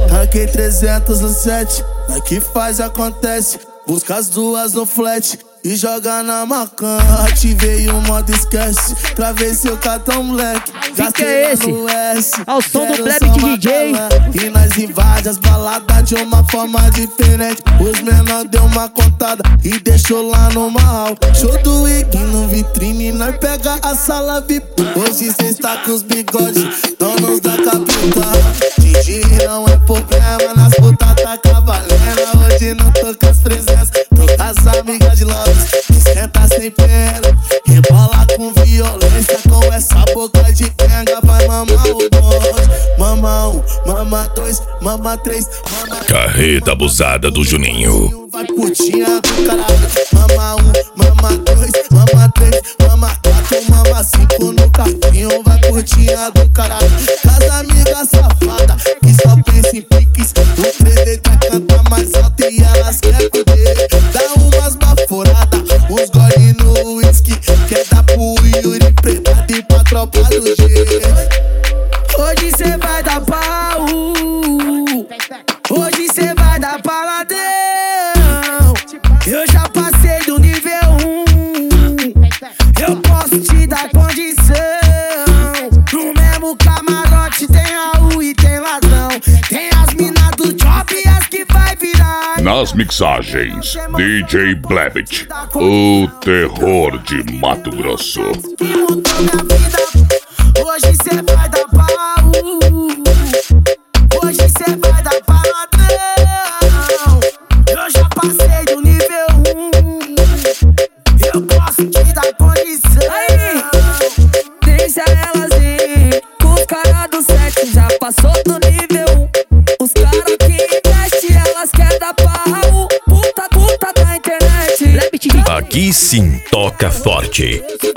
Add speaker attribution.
Speaker 1: Ranquei 300 no 7, mas que faz acontece. Busca as duas no flat e joga na macan. Ativei o modo esquece, travei seu cartão moleque.
Speaker 2: Gastei esse?
Speaker 1: No S,
Speaker 2: ao som do Blebit DJ.
Speaker 1: E nós invade as baladas de uma forma diferente. Os menor deu uma contada e deixou lá no mal. Show do Ig no vitrine, nós pega a sala VIP. Hoje cê está com os bigodes, donos da capital. Didi não é problema, nas putas tá cavalendo. Hoje não tô com as presenças, tô com as amigas de Lopes. Esquenta sem pena, rebola com violência. Com essa boca de quenga vai mamar o bonde. Mama 1, mama 2, mama 3, mama...
Speaker 3: Carreta abusada do Juninho.
Speaker 1: Vai putinha do caralho. Mama 1, mama 2, mama 3, mama 4, mama 5 no carrinho. Vai putinha do caralho. Das amigas safadas que só pensa em piques. O 3D canta mais alto e elas querem poder. Dá umas baforadas, uns gole no whisky. Quer dar pro Yuri Preta e pra tropa do G. Hoje cê vai dar pau, hoje cê vai dar paladão. Eu já passei do nível 1, eu posso te dar condição. No mesmo camarote tem Raul e tem ladrão. Tem as minas do Chop e as que vai virar.
Speaker 3: Nas mixagens, DJ Blebit, o terror de Mato Grosso.
Speaker 1: Hoje cê vai dar pau, hoje cê vai dar paladão. Eu já passei do nível 1, eu posso te dar condição.
Speaker 2: Aí, deixa elas ir, com os caras do 7 já passou do nível 1. Os caras que investem, elas querem dar pau. Puta da internet.
Speaker 3: Aqui sim toca forte.